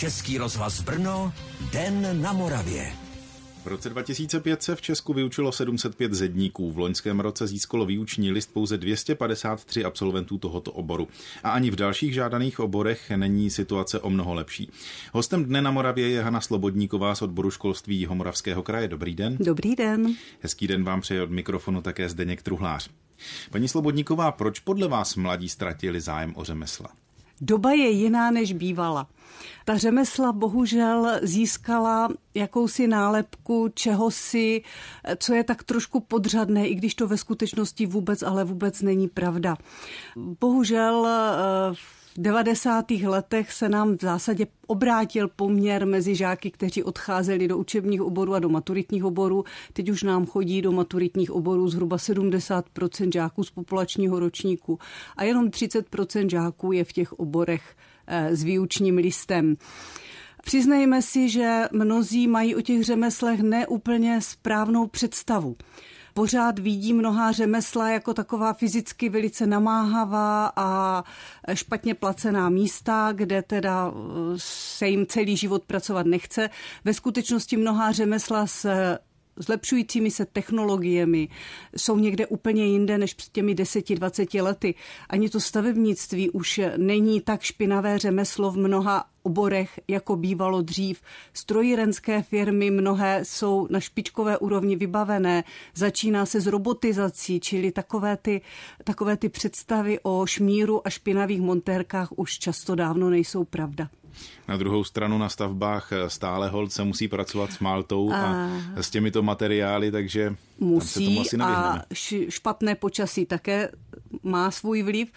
Český rozhlas Brno, Den na Moravě. V roce 2005 se v Česku vyučilo 705 zedníků. V loňském roce získalo výuční list pouze 253 absolventů tohoto oboru. A ani v dalších žádaných oborech není situace o mnoho lepší. Hostem Dne na Moravě je Hana Slobodníková z odboru školství Jihomoravského kraje. Dobrý den. Dobrý den. Hezký den vám přeje od mikrofonu také Zdeněk Truhlář. Paní Slobodníková, proč podle vás mladí ztratili zájem o řemesla? Doba je jiná, než bývala. Ta řemesla bohužel získala jakousi nálepku čehosi, co je tak trošku podřadné, i když to ve skutečnosti vůbec není pravda. Bohužel v 90. letech se nám v zásadě obrátil poměr mezi žáky, kteří odcházeli do učebních oborů a do maturitních oborů. Teď už nám chodí do maturitních oborů zhruba 70% žáků z populačního ročníku a jenom 30% žáků je v těch oborech s výučním listem. Přiznejme si, že mnozí mají o těch řemeslech neúplně správnou představu. Pořád vidí mnohá řemesla jako taková fyzicky velice namáhavá a špatně placená místa, kde teda se jim celý život pracovat nechce. Ve skutečnosti mnohá řemesla s zlepšujícími se technologiemi jsou někde úplně jinde než před těmi 10-20 lety. Ani to stavebnictví už není tak špinavé řemeslo v mnoha oborech, jako bývalo dřív. Strojírenské firmy mnohé jsou na špičkové úrovni vybavené. Začíná se s robotizací, čili takové ty představy o šmíru a špinavých montérkách už často dávno nejsou pravda. Na druhou stranu na stavbách stále holt se musí pracovat s maltou a s těmito materiály, takže tam se tomu asi nevyhneme. A špatné počasí také má svůj vliv,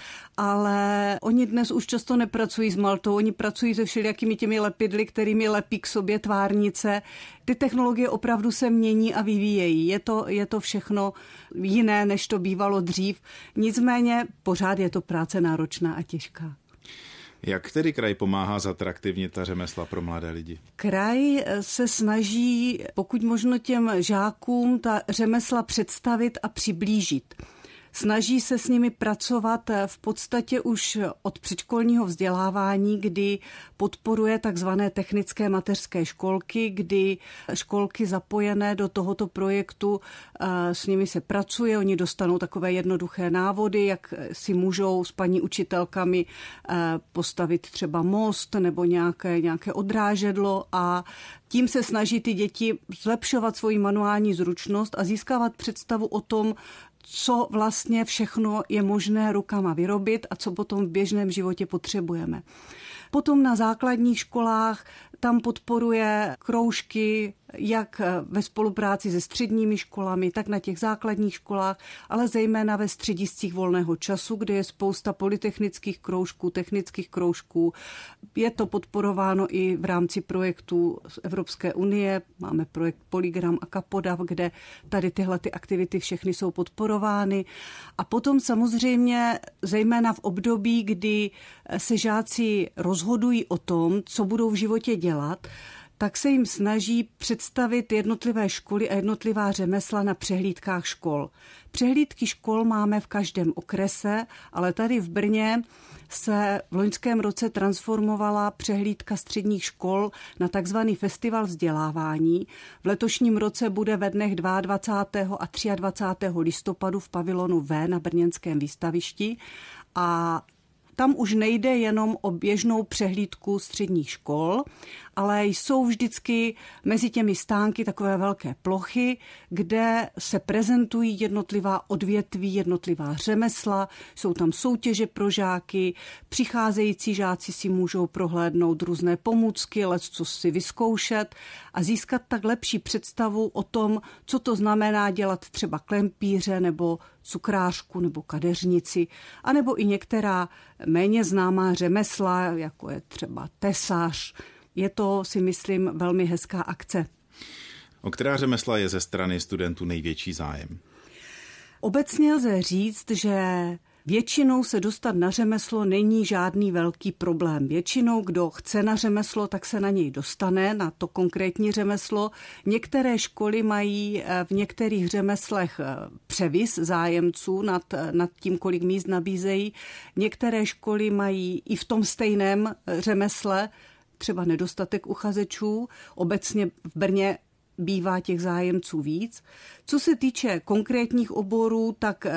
ale oni dnes už často nepracují s maltou, oni pracují se všelijakými těmi lepidly, kterými lepí k sobě tvárnice. Ty technologie opravdu se mění a vyvíjejí. Je to všechno jiné, než to bývalo dřív. Nicméně pořád je to práce náročná a těžká. Jak tedy kraj pomáhá zatraktivnit ta řemesla pro mladé lidi? Kraj se snaží pokud možno těm žákům ta řemesla představit a přiblížit. Snaží se s nimi pracovat v podstatě už od předškolního vzdělávání, kdy podporuje takzvané technické mateřské školky, kdy školky zapojené do tohoto projektu s nimi se pracuje, oni dostanou takové jednoduché návody, jak si můžou s paní učitelkami postavit třeba most nebo nějaké odrážedlo a tím se snaží ty děti zlepšovat svoji manuální zručnost a získávat představu o tom, co vlastně všechno je možné rukama vyrobit a co potom v běžném životě potřebujeme. Potom na základních školách tam podporuje kroužky jak ve spolupráci se středními školami, tak na těch základních školách, ale zejména ve střediscích volného času, kde je spousta polytechnických kroužků, technických kroužků. Je to podporováno i v rámci projektů z Evropské unie. Máme projekt Polygram a Kapodav, kde tady tyhle ty aktivity všechny jsou podporovány. A potom samozřejmě zejména v období, kdy se žáci rozhodují o tom, co budou v životě dělat, tak se jim snaží představit jednotlivé školy a jednotlivá řemesla na přehlídkách škol. Přehlídky škol máme v každém okrese, ale tady v Brně se v loňském roce transformovala přehlídka středních škol na takzvaný festival vzdělávání. V letošním roce bude ve dnech 22. a 23. listopadu v pavilonu V na brněnském výstavišti a tam už nejde jenom o běžnou přehlídku středních škol, ale jsou vždycky mezi těmi stánky takové velké plochy, kde se prezentují jednotlivá odvětví, jednotlivá řemesla, jsou tam soutěže pro žáky, přicházející žáci si můžou prohlédnout různé pomůcky, lecco si vyzkoušet a získat tak lepší představu o tom, co to znamená dělat třeba klempíře nebo cukrářku nebo kadeřnici, anebo i některá méně známá řemesla, jako je třeba tesař. Je to, si myslím, velmi hezká akce. O která řemesla je ze strany studentů největší zájem? Obecně lze říct, že většinou se dostat na řemeslo není žádný velký problém. Většinou, kdo chce na řemeslo, tak se na něj dostane, na to konkrétní řemeslo. Některé školy mají v některých řemeslech převis zájemců nad tím, kolik míst nabízejí. Některé školy mají i v tom stejném řemesle třeba nedostatek uchazečů. Obecně v Brně bývá těch zájemců víc. Co se týče konkrétních oborů, tak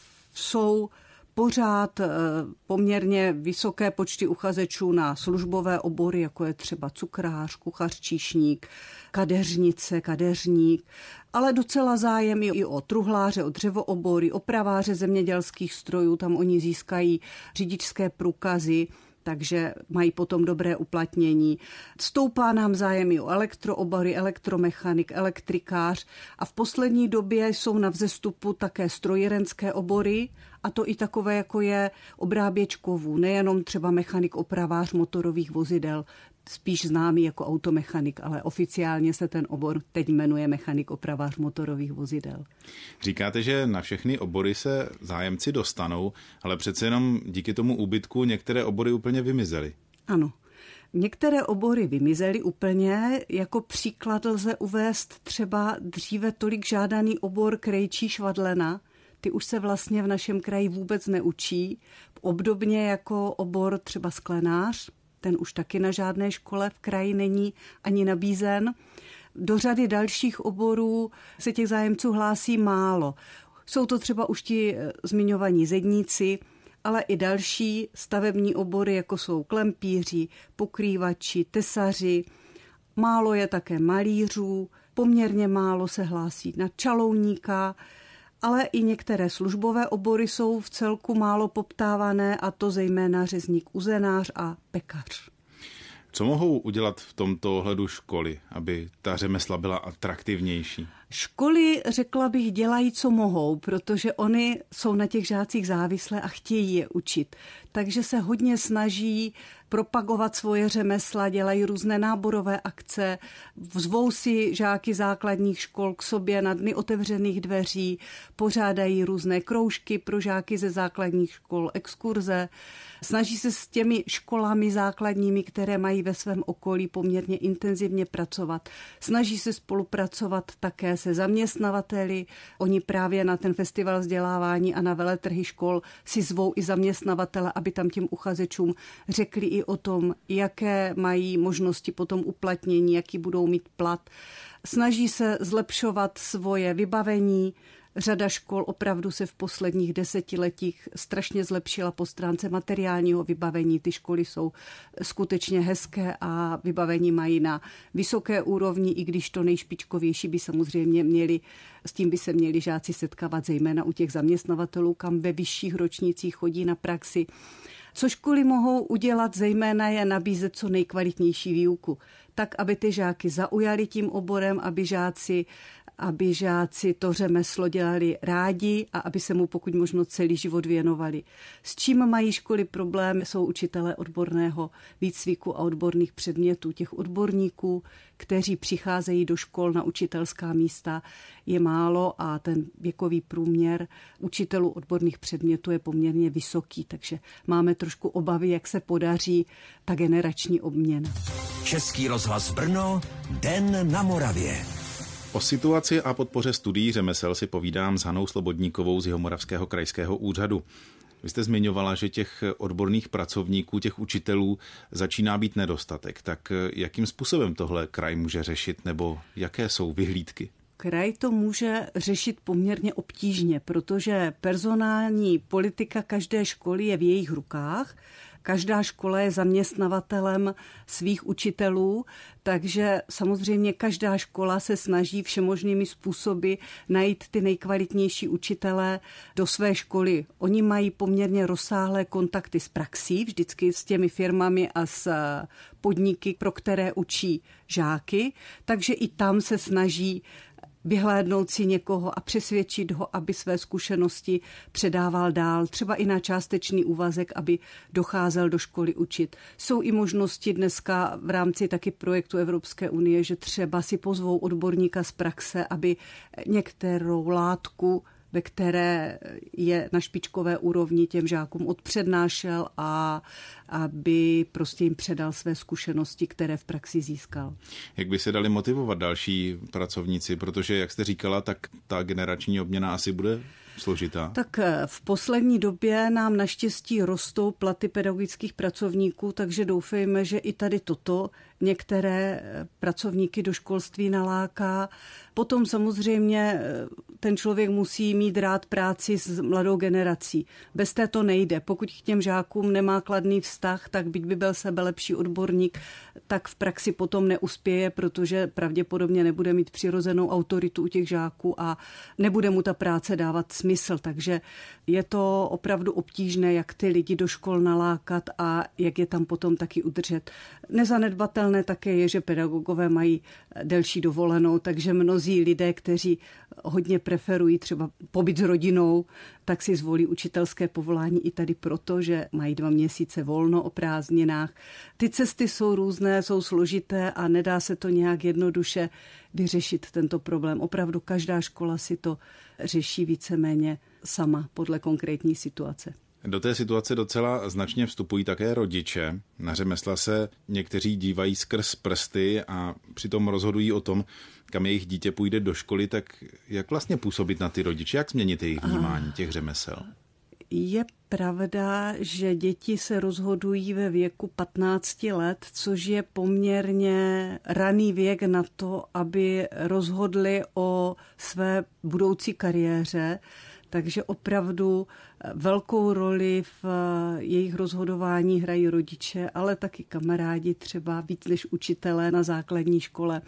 jsou pořád poměrně vysoké počty uchazečů na službové obory, jako je třeba cukrář, kuchař, číšník, kadeřnice, kadeřník, ale docela zájem i o truhláře, o dřevoobory, opraváře zemědělských strojů, tam oni získají řidičské průkazy, takže mají potom dobré uplatnění. Stoupá nám zájem i o elektroobory, elektromechanik, elektrikář a v poslední době jsou na vzestupu také strojírenské obory, a to i takové, jako je obráběč kovů, nejenom třeba mechanik, opravář motorových vozidel, spíš známý jako automechanik, ale oficiálně se ten obor teď jmenuje mechanik, opravář motorových vozidel. Říkáte, že na všechny obory se zájemci dostanou, ale přece jenom díky tomu úbytku některé obory úplně vymizely. Ano. Některé obory vymizely úplně, jako příklad lze uvést třeba dříve tolik žádaný obor krejčí švadlena. Ty už se vlastně v našem kraji vůbec neučí, obdobně jako obor třeba sklenář, ten už taky na žádné škole v kraji není ani nabízen. Do řady dalších oborů se těch zájemců hlásí málo. Jsou to třeba už ti zmiňovaní zedníci, ale i další stavební obory, jako jsou klempíři, pokrývači, tesaři. Málo je také malířů, poměrně málo se hlásí na čalouníka, ale i některé službové obory jsou v celku málo poptávané, a to zejména řezník, uzenář a pekař. Co mohou udělat v tomto ohledu školy, aby ta řemesla byla atraktivnější? Školy, řekla bych, dělají, co mohou, protože oni jsou na těch žácích závislé a chtějí je učit. Takže se hodně snaží propagovat svoje řemesla, dělají různé náborové akce, zvou si žáky základních škol k sobě na dny otevřených dveří, pořádají různé kroužky pro žáky ze základních škol, exkurze. Snaží se s těmi školami základními, které mají ve svém okolí, poměrně intenzivně pracovat. Snaží se spolupracovat také se zaměstnavateli. Oni právě na ten festival vzdělávání a na veletrhy škol si zvou i zaměstnavatele, aby tam těm uchazečům řekli i o tom, jaké mají možnosti potom uplatnění, jaký budou mít plat. Snaží se zlepšovat svoje vybavení. Řada škol opravdu se v posledních desetiletích strašně zlepšila po stránce materiálního vybavení. Ty školy jsou skutečně hezké a vybavení mají na vysoké úrovni, i když to nejšpičkovější by samozřejmě měli, s tím by se měli žáci setkávat zejména u těch zaměstnavatelů, kam ve vyšších ročnících chodí na praxi. Co školy mohou udělat zejména je nabízet co nejkvalitnější výuku, tak aby ty žáky zaujali tím oborem, aby žáci to řemeslo dělali rádi a aby se mu pokud možno celý život věnovali. S čím mají školy problém, jsou učitelé odborného výcviku a odborných předmětů. Těch odborníků, kteří přicházejí do škol na učitelská místa, je málo a ten věkový průměr učitelů odborných předmětů je poměrně vysoký, takže máme trošku obavy, jak se podaří ta generační obměna. Český rozhlas Brno, Den na Moravě. O situaci a podpoře studií řemesel si povídám s Hanou Slobodníkovou z Jihomoravského krajského úřadu. Vy jste zmiňovala, že těch odborných pracovníků, těch učitelů začíná být nedostatek. Tak jakým způsobem tohle kraj může řešit, nebo jaké jsou vyhlídky? Kraj to může řešit poměrně obtížně, protože personální politika každé školy je v jejich rukách. Každá škola je zaměstnavatelem svých učitelů, takže samozřejmě každá škola se snaží všemožnými způsoby najít ty nejkvalitnější učitele do své školy. Oni mají poměrně rozsáhlé kontakty s praxí, vždycky s těmi firmami a s podniky, pro které učí žáky, takže i tam se snaží vyhlédnout si někoho a přesvědčit ho, aby své zkušenosti předával dál, třeba i na částečný úvazek, aby docházel do školy učit. Jsou i možnosti dneska v rámci taky projektu Evropské unie, že třeba si pozvou odborníka z praxe, aby některou látku ve které je na špičkové úrovni, těm žákům odpřednášel a aby prostě jim předal své zkušenosti, které v praxi získal. Jak by se dali motivovat další pracovníci, protože, jak jste říkala, tak ta generační obměna asi bude složitá? Tak v poslední době nám naštěstí rostou platy pedagogických pracovníků, takže doufejme, že i tady toto některé pracovníky do školství naláká. Potom samozřejmě ten člověk musí mít rád práci s mladou generací. Bez té to nejde. Pokud k těm žákům nemá kladný vztah, tak byť by byl sebelepší odborník, tak v praxi potom neuspěje, protože pravděpodobně nebude mít přirozenou autoritu u těch žáků a nebude mu ta práce dávat smysl. Takže je to opravdu obtížné, jak ty lidi do škol nalákat a jak je tam potom taky udržet. Nezanedbatelné také je, že pedagogové mají delší dovolenou, takže mnozí lidé, kteří hodně preferují třeba pobyt s rodinou, tak si zvolí učitelské povolání i tady proto, že mají 2 měsíce volno o prázdninách. Ty cesty jsou různé, jsou složité a nedá se to nějak jednoduše vyřešit tento problém. Opravdu každá škola si to řeší víceméně sama podle konkrétní situace. Do té situace docela značně vstupují také rodiče. Na řemesla se někteří dívají skrz prsty a přitom rozhodují o tom, kam jejich dítě půjde do školy, tak jak vlastně působit na ty rodiče, jak změnit jejich vnímání těch řemesel? Je pravda, že děti se rozhodují ve věku 15 let, což je poměrně raný věk na to, aby rozhodli o své budoucí kariéře. Takže opravdu velkou roli v jejich rozhodování hrají rodiče, ale taky kamarádi, třeba víc než učitelé na základní škole.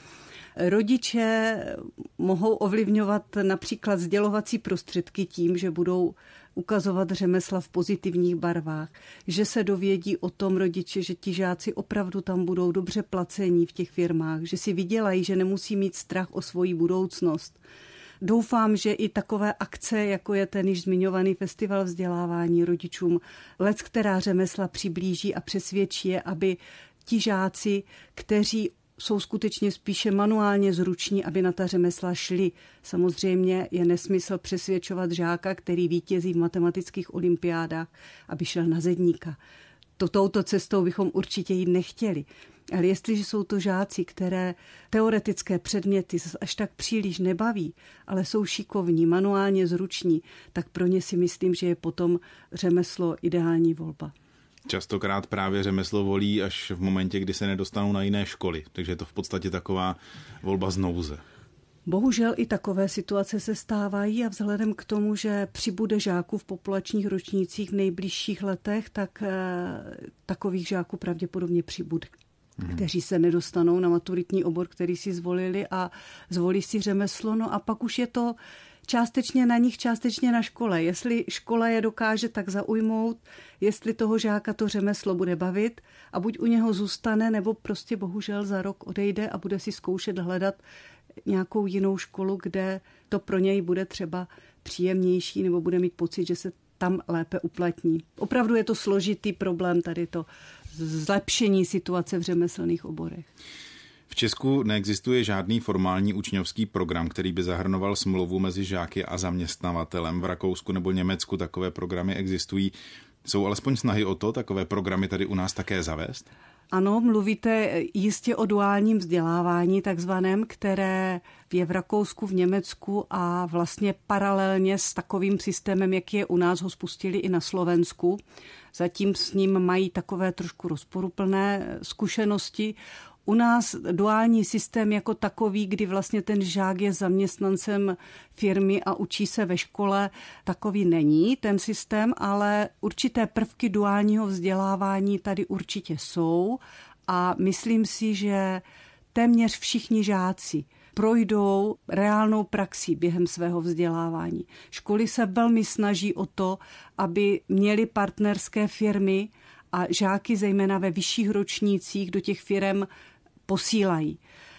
Rodiče mohou ovlivňovat například sdělovací prostředky tím, že budou ukazovat řemesla v pozitivních barvách, že se dovědí o tom rodiče, že ti žáci opravdu tam budou dobře placení v těch firmách, že si vydělají, že nemusí mít strach o svoji budoucnost. Doufám, že i takové akce, jako je ten již zmiňovaný festival vzdělávání rodičům, leckterá řemesla přiblíží a přesvědčí je, aby ti žáci, kteří jsou skutečně spíše manuálně zruční, aby na ta řemesla šli. Samozřejmě je nesmysl přesvědčovat žáka, který vítězí v matematických olympiádách, aby šel na zedníka. Touto cestou bychom určitě jít nechtěli. Ale jestliže jsou to žáci, které teoretické předměty až tak příliš nebaví, ale jsou šikovní, manuálně zruční, tak pro ně si myslím, že je potom řemeslo ideální volba. Častokrát právě řemeslo volí až v momentě, kdy se nedostanou na jiné školy, takže je to v podstatě taková volba z nouze. Bohužel i takové situace se stávají a vzhledem k tomu, že přibude žáků v populačních ročnících v nejbližších letech, tak takových žáků pravděpodobně přibude, kteří se nedostanou na maturitní obor, který si zvolili a zvolí si řemeslo. No a pak už je to částečně na nich, částečně na škole. Jestli škola je dokáže tak zaujmout, jestli toho žáka to řemeslo bude bavit a buď u něho zůstane, nebo prostě bohužel za rok odejde a bude si zkoušet hledat nějakou jinou školu, kde to pro něj bude třeba příjemnější nebo bude mít pocit, že se tam lépe uplatní. Opravdu je to složitý problém tady to zlepšení situace v řemeslných oborech. V Česku neexistuje žádný formální učňovský program, který by zahrnoval smlouvu mezi žáky a zaměstnavatelem. V Rakousku nebo Německu takové programy existují. Jsou alespoň snahy o to, takové programy tady u nás také zavést? Ano, mluvíte jistě o duálním vzdělávání takzvaném, které je v Rakousku, v Německu a vlastně paralelně s takovým systémem, jak je u nás, ho spustili i na Slovensku. Zatím s ním mají takové trošku rozporuplné zkušenosti. U nás duální systém jako takový, kdy vlastně ten žák je zaměstnancem firmy a učí se ve škole, takový není ten systém, ale určité prvky duálního vzdělávání tady určitě jsou a myslím si, že téměř všichni žáci projdou reálnou praxi během svého vzdělávání. Školy se velmi snaží o to, aby měly partnerské firmy a žáky zejména ve vyšších ročnících do těch firem posílají.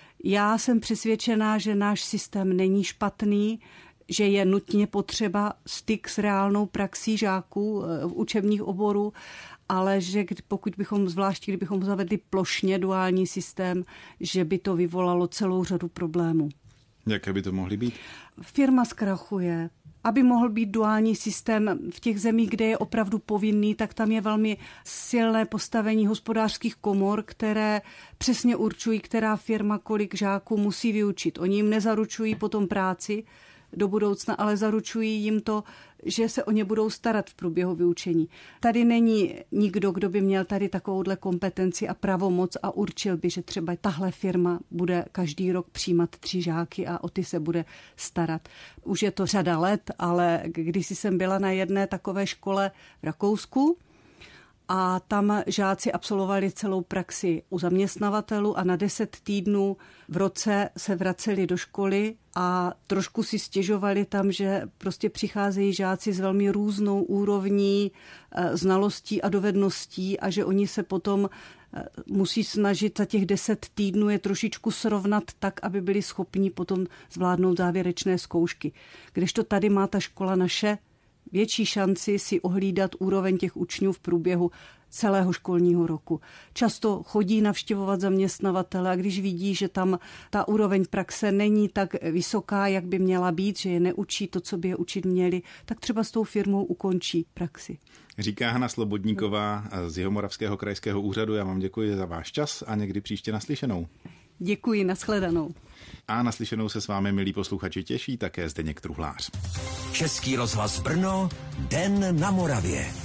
Já jsem přesvědčená, že náš systém není špatný, že je nutně potřeba styk s reálnou praxí žáků v učebních oborů, ale že zvláště kdybychom zavedli plošně duální systém, že by to vyvolalo celou řadu problémů. Jaké by to mohly být? Firma zkrachuje, Aby mohl být duální systém v těch zemích, kde je opravdu povinný, tak tam je velmi silné postavení hospodářských komor, které přesně určují, která firma kolik žáků musí vyučit. Oni jim nezaručují potom práci do budoucna, ale zaručují jim to, že se o ně budou starat v průběhu vyučení. Tady není nikdo, kdo by měl tady takovouhle kompetenci a pravomoc a určil by, že třeba tahle firma bude každý rok přijímat 3 žáky a o ty se bude starat. Už je to řada let, ale když jsem byla na jedné takové škole v Rakousku, a tam žáci absolvovali celou praxi u zaměstnavatelů a na 10 týdnů v roce se vraceli do školy a trošku si stěžovali tam, že prostě přicházejí žáci s velmi různou úrovní znalostí a dovedností a že oni se potom musí snažit za těch 10 týdnů je trošičku srovnat tak, aby byli schopni potom zvládnout závěrečné zkoušky. Kdežto tady má ta škola naše větší šanci si ohlídat úroveň těch učňů v průběhu celého školního roku. Často chodí navštěvovat zaměstnavatele a když vidí, že tam ta úroveň praxe není tak vysoká, jak by měla být, že je neučí to, co by je učit měli, tak třeba s tou firmou ukončí praxi. Říká Hana Slobodníková z Jihomoravského krajského úřadu. Já vám děkuji za váš čas a někdy příště naslyšenou. Děkuji, nashledanou. A naslyšenou se s vámi, milí posluchači, těší také Zdeněk Truhlář. Český rozhlas Brno, Den na Moravě.